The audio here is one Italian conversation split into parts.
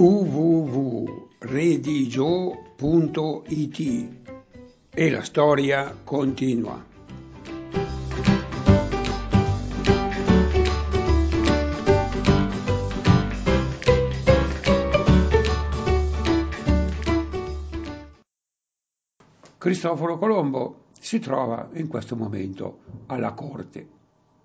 www.redigio.it e la storia continua. Cristoforo Colombo si trova in questo momento alla corte.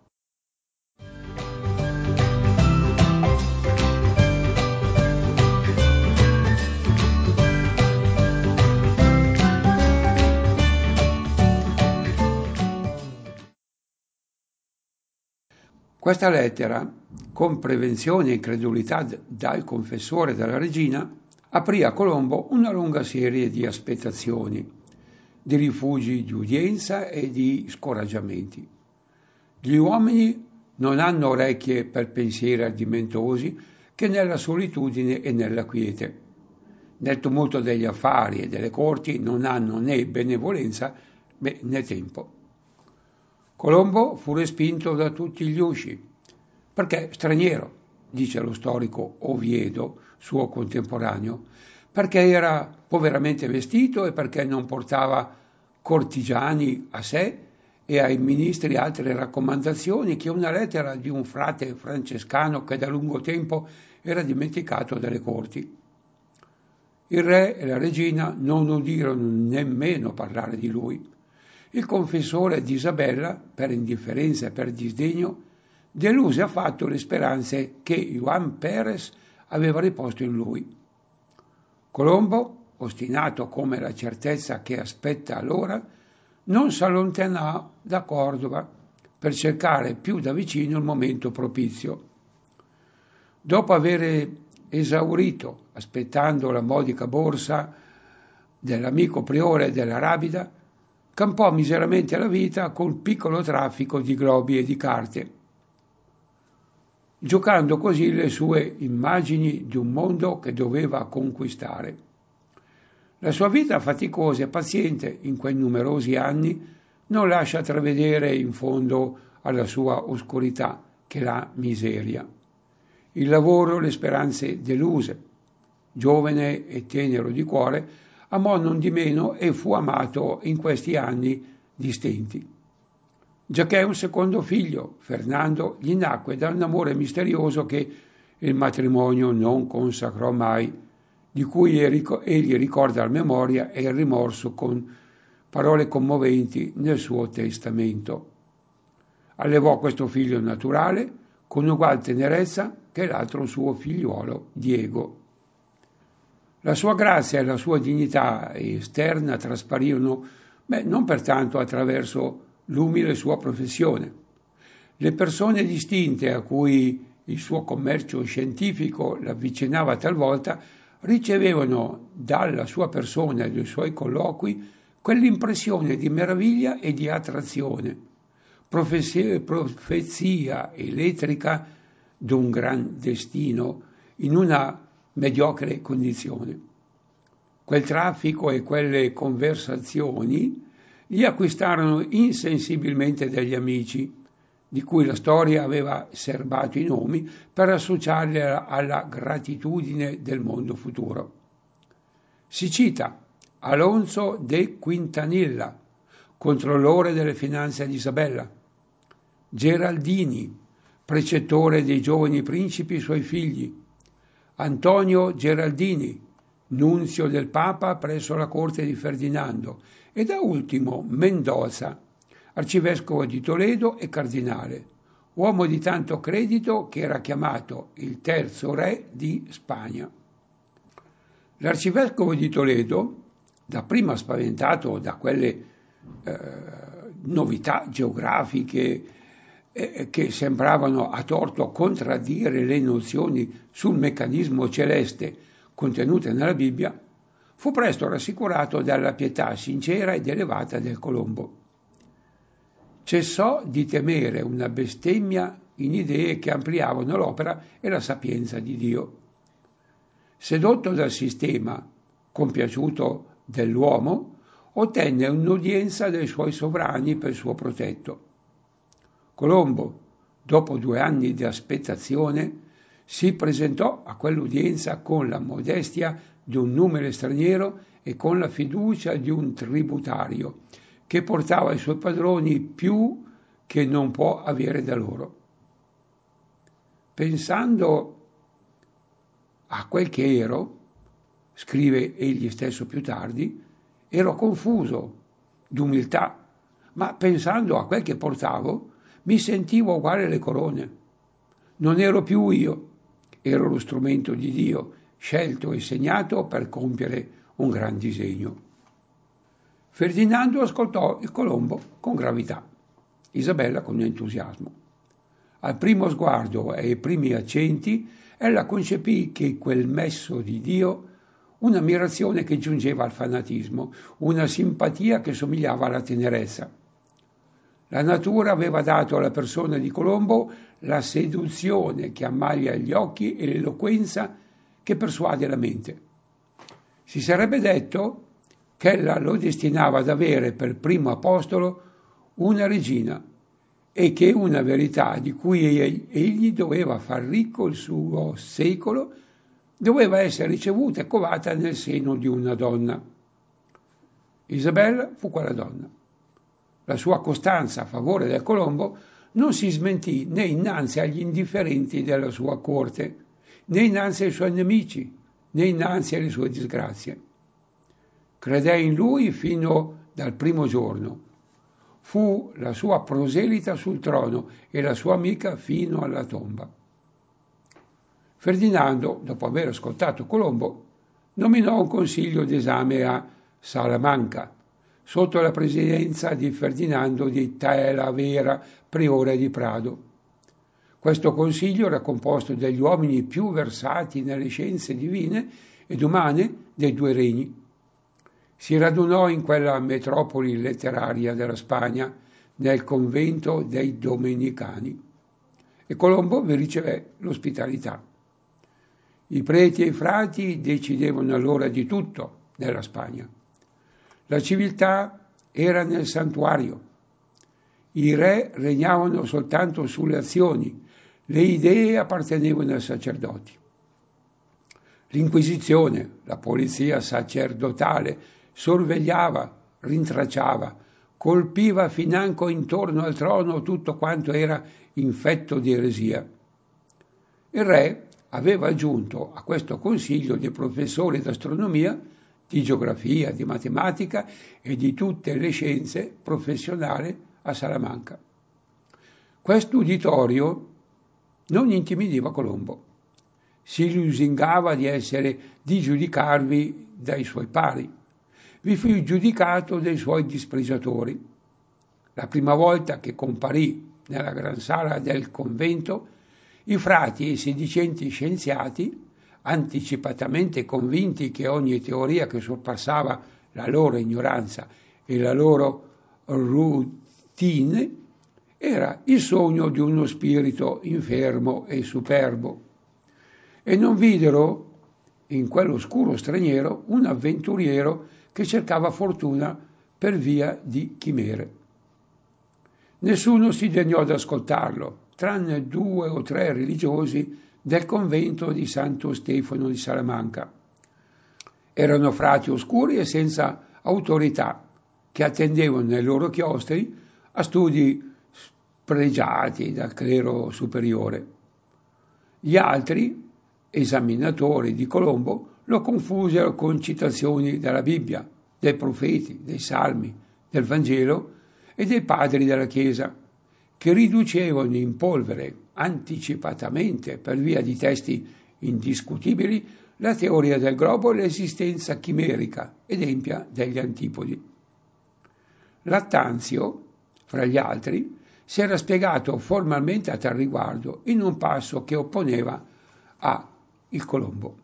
Questa lettera, con prevenzione e incredulità dal confessore della regina, aprì a Colombo una lunga serie di aspettazioni, di rifugi di udienza e di scoraggiamenti. Gli uomini non hanno orecchie per pensieri ardimentosi che nella solitudine e nella quiete. Nel tumulto degli affari e delle corti non hanno né benevolenza né tempo. Colombo fu respinto da tutti gli usci, perché straniero, dice lo storico Oviedo, suo contemporaneo, perché era poveramente vestito e perché non portava cortigiani a sé e ai ministri altre raccomandazioni che una lettera di un frate francescano che da lungo tempo era dimenticato dalle corti. Il re e la regina non udirono nemmeno parlare di lui. Il confessore di Isabella, per indifferenza e per disdegno, deluse affatto le speranze che Juan Pérez aveva riposto in lui. Colombo, ostinato come la certezza che aspetta l'ora, non s'allontanò da Cordova per cercare più da vicino il momento propizio. Dopo aver esaurito, aspettando la modica borsa dell'amico priore della Rabida, campò miseramente la vita col piccolo traffico di globi e di carte, giocando così le sue immagini di un mondo che doveva conquistare. La sua vita faticosa e paziente in quei numerosi anni non lascia travedere in fondo alla sua oscurità che la miseria. Il lavoro, le speranze deluse. Giovane e tenero di cuore, amò non di meno e fu amato in questi anni di stenti. Giacché un secondo figlio, Fernando, gli nacque da un amore misterioso che il matrimonio non consacrò mai, di cui egli ricorda la memoria e il rimorso con parole commoventi nel suo testamento. Allevò questo figlio naturale con ugual tenerezza che l'altro suo figliuolo, Diego. La sua grazia e la sua dignità esterna trasparirono, non pertanto attraverso l'umile sua professione. Le persone distinte a cui il suo commercio scientifico l'avvicinava talvolta ricevevano dalla sua persona e dai suoi colloqui quell'impressione di meraviglia e di attrazione, profezia elettrica d'un gran destino in una mediocre condizione. Quel traffico e quelle conversazioni gli acquistarono insensibilmente degli amici, di cui la storia aveva serbato i nomi per associarli alla gratitudine del mondo futuro. Si cita Alonso de Quintanilla, controllore delle finanze di Isabella, Geraldini, precettore dei giovani principi suoi figli, Antonio Geraldini, nunzio del Papa presso la corte di Ferdinando, e da ultimo Mendoza, arcivescovo di Toledo e cardinale, uomo di tanto credito che era chiamato il terzo re di Spagna. L'arcivescovo di Toledo, dapprima spaventato da quelle novità geografiche che sembravano a torto contraddire le nozioni sul meccanismo celeste contenute nella Bibbia, fu presto rassicurato dalla pietà sincera ed elevata del Colombo. Cessò di temere una bestemmia in idee che ampliavano l'opera e la sapienza di Dio. Sedotto dal sistema, compiaciuto dell'uomo, ottenne un'udienza dai suoi sovrani per suo protetto. Colombo, dopo 2 anni di aspettazione, si presentò a quell'udienza con la modestia di un numero straniero e con la fiducia di un tributario che portava ai suoi padroni più che non può avere da loro. Pensando a quel che ero, scrive egli stesso più tardi, ero confuso d'umiltà, ma pensando a quel che portavo, mi sentivo uguale alle corone. Non ero più io, ero lo strumento di Dio, scelto e segnato per compiere un gran disegno. Ferdinando ascoltò il Colombo con gravità, Isabella con entusiasmo. Al primo sguardo e ai primi accenti, ella concepì che quel messo di Dio un'ammirazione che giungeva al fanatismo, una simpatia che somigliava alla tenerezza. La natura aveva dato alla persona di Colombo la seduzione che ammaglia gli occhi e l'eloquenza che persuade la mente. Si sarebbe detto che ella lo destinava ad avere per primo apostolo una regina e che una verità di cui egli doveva far ricco il suo secolo doveva essere ricevuta e covata nel seno di una donna. Isabella fu quella donna. La sua costanza a favore del Colombo non si smentì né innanzi agli indifferenti della sua corte, né innanzi ai suoi nemici, né innanzi alle sue disgrazie. Credé in lui fino dal primo giorno. Fu la sua proselita sul trono e la sua amica fino alla tomba. Ferdinando, dopo aver ascoltato Colombo, nominò un consiglio d'esame a Salamanca, sotto la presidenza di Ferdinando di Talavera, priore di Prado. Questo consiglio era composto dagli uomini più versati nelle scienze divine ed umane dei due regni. Si radunò in quella metropoli letteraria della Spagna, nel convento dei Domenicani, e Colombo vi ricevé l'ospitalità. I preti e i frati decidevano allora di tutto nella Spagna. La civiltà era nel santuario. I re regnavano soltanto sulle azioni, le idee appartenevano ai sacerdoti. L'Inquisizione, la polizia sacerdotale, sorvegliava, rintracciava, colpiva financo intorno al trono tutto quanto era infetto di eresia. Il re aveva aggiunto a questo consiglio di professori d'astronomia, di geografia, di matematica e di tutte le scienze professionali a Salamanca. Questo uditorio non intimidiva Colombo. Si lusingava di giudicarvi dai suoi pari. Vi fu giudicato dai suoi dispregiatori. La prima volta che comparì nella gran sala del convento, i frati e i sedicenti scienziati, anticipatamente convinti che ogni teoria che sorpassava la loro ignoranza e la loro routine era il sogno di uno spirito infermo e superbo, e non videro in quell'oscuro straniero un avventuriero che cercava fortuna per via di chimere. Nessuno si degnò ad ascoltarlo, tranne 2 o 3 religiosi del convento di Santo Stefano di Salamanca. Erano frati oscuri e senza autorità, che attendevano nei loro chiostri a studi pregiati dal clero superiore. Gli altri, esaminatori di Colombo, lo confusero con citazioni dalla Bibbia, dei profeti, dei salmi, del Vangelo e dei padri della Chiesa, che riducevano in polvere anticipatamente, per via di testi indiscutibili, la teoria del globo e l'esistenza chimerica ed empia degli antipodi. Lattanzio, fra gli altri, si era spiegato formalmente a tal riguardo in un passo che opponeva a il Colombo.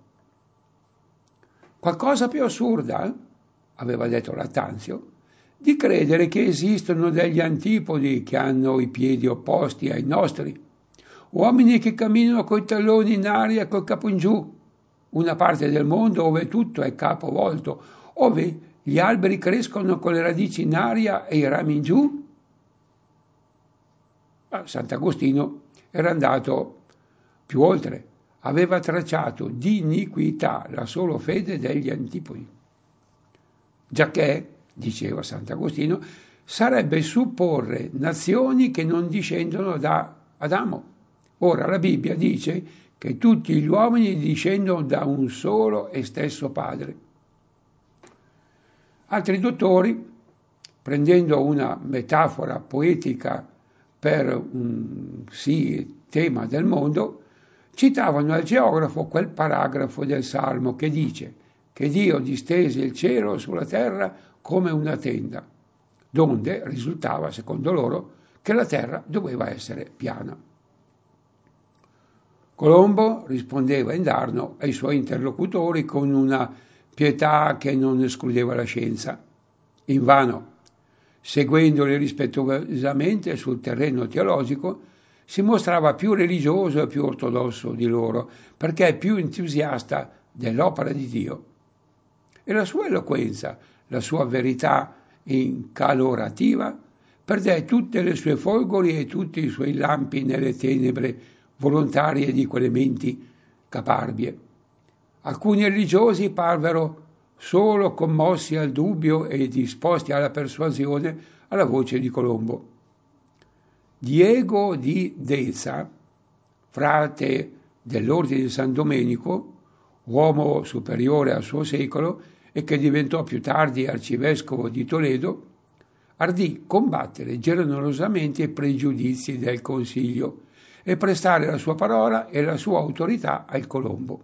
Qualcosa più assurda, aveva detto Lattanzio, di credere che esistono degli antipodi che hanno i piedi opposti ai nostri, uomini che camminano coi talloni in aria e col capo in giù, una parte del mondo dove tutto è capovolto, dove gli alberi crescono con le radici in aria e i rami in giù. Sant'Agostino era andato più oltre, aveva tracciato di iniquità la sola fede degli antipodi. Giacché, diceva Sant'Agostino, sarebbe supporre nazioni che non discendono da Adamo. Ora la Bibbia dice che tutti gli uomini discendono da un solo e stesso Padre. Altri dottori, prendendo una metafora poetica per un tema del mondo, citavano al geografo quel paragrafo del Salmo che dice che Dio distese il cielo sulla terra come una tenda, donde risultava, secondo loro, che la terra doveva essere piana. Colombo rispondeva indarno ai suoi interlocutori con una pietà che non escludeva la scienza. Invano, seguendoli rispettosamente sul terreno teologico, si mostrava più religioso e più ortodosso di loro, perché più entusiasta dell'opera di Dio. E la sua eloquenza, la sua verità incalorativa, perdé tutte le sue folgori e tutti i suoi lampi nelle tenebre volontarie di quelle menti caparbie. Alcuni religiosi parvero solo commossi al dubbio e disposti alla persuasione alla voce di Colombo. Diego di Deza, frate dell'ordine di San Domenico, uomo superiore al suo secolo e che diventò più tardi arcivescovo di Toledo, ardì combattere generosamente i pregiudizi del Consiglio e prestare la sua parola e la sua autorità al Colombo.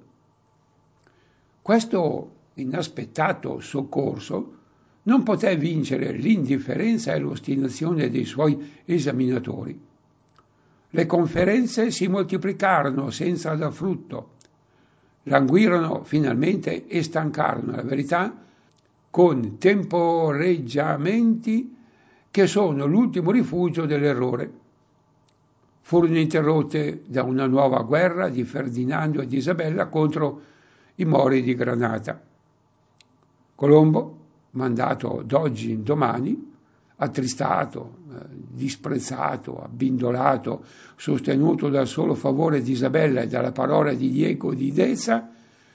Questo inaspettato soccorso non poté vincere l'indifferenza e l'ostinazione dei suoi esaminatori. Le conferenze si moltiplicarono senza dar frutto, languirono finalmente e stancarono la verità con temporeggiamenti che sono l'ultimo rifugio dell'errore. Furono interrotte da una nuova guerra di Ferdinando e di Isabella contro i Mori di Granata. Colombo, mandato d'oggi in domani, attristato, disprezzato, abbindolato, sostenuto dal solo favore di Isabella e dalla parola di Diego di Deza,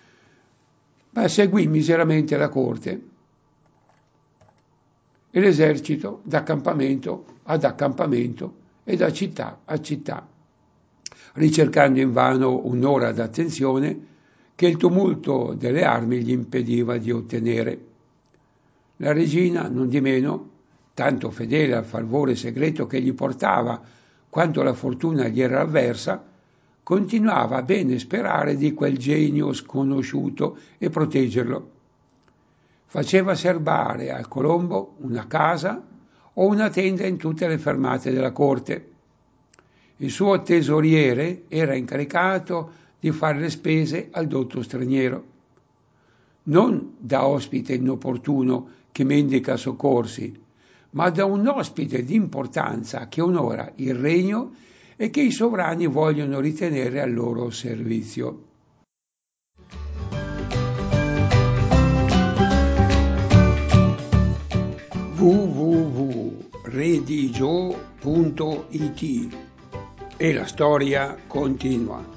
seguì miseramente la corte e l'esercito da accampamento ad accampamento e da città a città, ricercando invano un'ora d'attenzione che il tumulto delle armi gli impediva di ottenere. La regina, non di meno, tanto fedele al favore segreto che gli portava quanto la fortuna gli era avversa, continuava a bene sperare di quel genio sconosciuto e proteggerlo. Faceva serbare al Colombo una casa o una tenda in tutte le fermate della corte. Il suo tesoriere era incaricato di fare le spese al dotto straniero, non da ospite inopportuno che mendica soccorsi, ma da un ospite di importanza che onora il regno e che i sovrani vogliono ritenere al loro servizio. www.redigio.it e la storia continua.